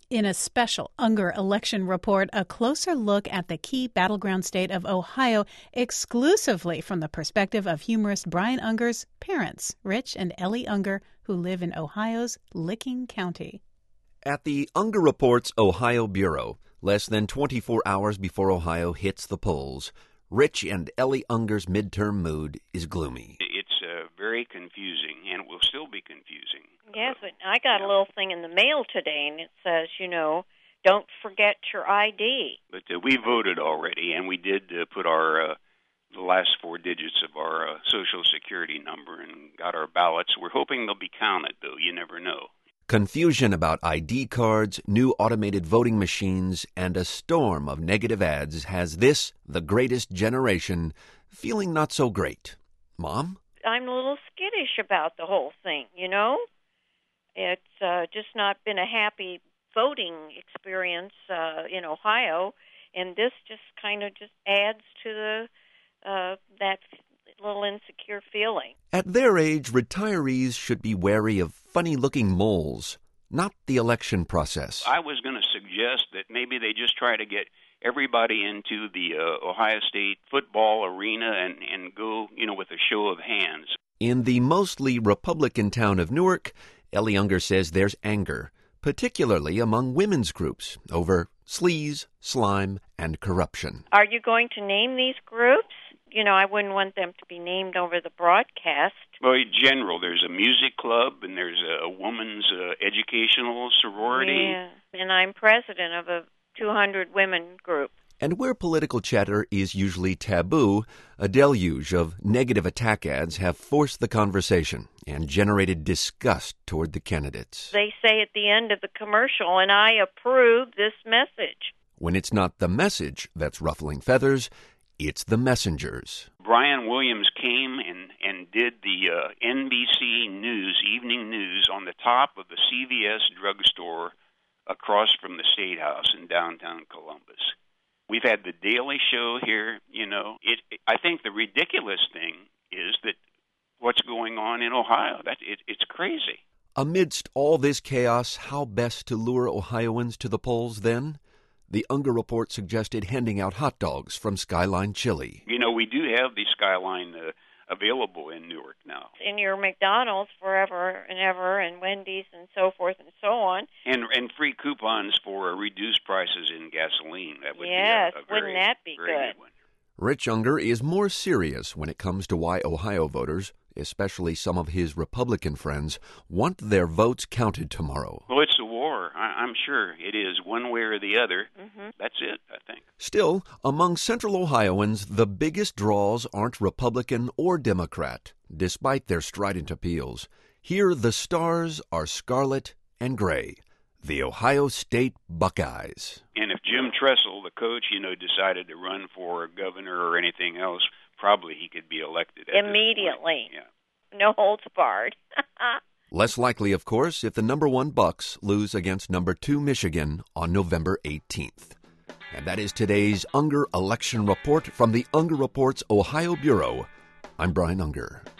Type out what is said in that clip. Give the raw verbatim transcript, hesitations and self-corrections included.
In a special Unger election report, a closer look at the key battleground state of Ohio, exclusively from the perspective of humorist Brian Unger's parents, Rich and Ellie Unger, who live in Ohio's Licking County. At the Unger Report's Ohio Bureau, less than twenty-four hours before Ohio hits the polls, Rich and Ellie Unger's midterm mood is gloomy. It's uh, very confusing, and it will still be confusing. Yes, but I got a little thing in the mail today, and it says, you know, don't forget your I D. But uh, we voted already, and we did uh, put our uh, the last four digits of our uh, Social Security number and got our ballots. We're hoping they'll be counted, though. You never know. Confusion about I D cards, new automated voting machines, and a storm of negative ads has this, the greatest generation, feeling not so great. Mom? I'm a little skittish about the whole thing, you know? It's uh, just not been a happy voting experience uh, in Ohio, and this just kind of just adds to the uh, that little insecure feeling. At their age, retirees should be wary of funny-looking moles, not the election process. I was going to suggest that maybe they just try to get everybody into the uh, Ohio State football arena and, and go, you know, with a show of hands. In the mostly Republican town of Newark, Ellie Unger says there's anger, particularly among women's groups, over sleaze, slime, and corruption. Are you going to name these groups? You know, I wouldn't want them to be named over the broadcast. Well, in general, there's a music club and there's a, a woman's uh, educational sorority. Yeah, and I'm president of a two hundred women group. And where political chatter is usually taboo, a deluge of negative attack ads have forced the conversation and generated disgust toward the candidates. They say at the end of the commercial, and I approve this message. When it's not the message that's ruffling feathers, it's the messengers. Brian Williams came and, and did the uh, N B C News, evening news, on the top of the C V S drugstore across from the State House in downtown Columbus. We've had the Daily Show here, you know. It, I think the ridiculous thing is that what's going on in Ohio, that it, it's crazy. Amidst all this chaos, how best to lure Ohioans to the polls then? The Unger Report suggested handing out hot dogs from Skyline Chili. You know, we do have the Skyline uh, available in Newark now. In your McDonald's forever and ever, and Wendy's and so forth and so on. And and free coupons for reduced prices in gasoline. That would yes, be a, a very, wouldn't that be very good? good one. Rich Unger is more serious when it comes to why Ohio voters, especially some of his Republican friends, want their votes counted tomorrow. Well, it's a war. I, I'm sure it is, one way or the other. Mm-hmm. That's it, I think. Still, among Central Ohioans, the biggest draws aren't Republican or Democrat, despite their strident appeals. Here, the stars are scarlet and gray, the Ohio State Buckeyes. And if Jim Tressel, the coach, you know, decided to run for governor or anything else, probably he could be elected at immediately. Yeah. No holds barred. Less likely, of course, if the number one Bucks lose against number two Michigan on November eighteenth. And that is today's Unger Election Report from the Unger Report's Ohio Bureau. I'm Brian Unger.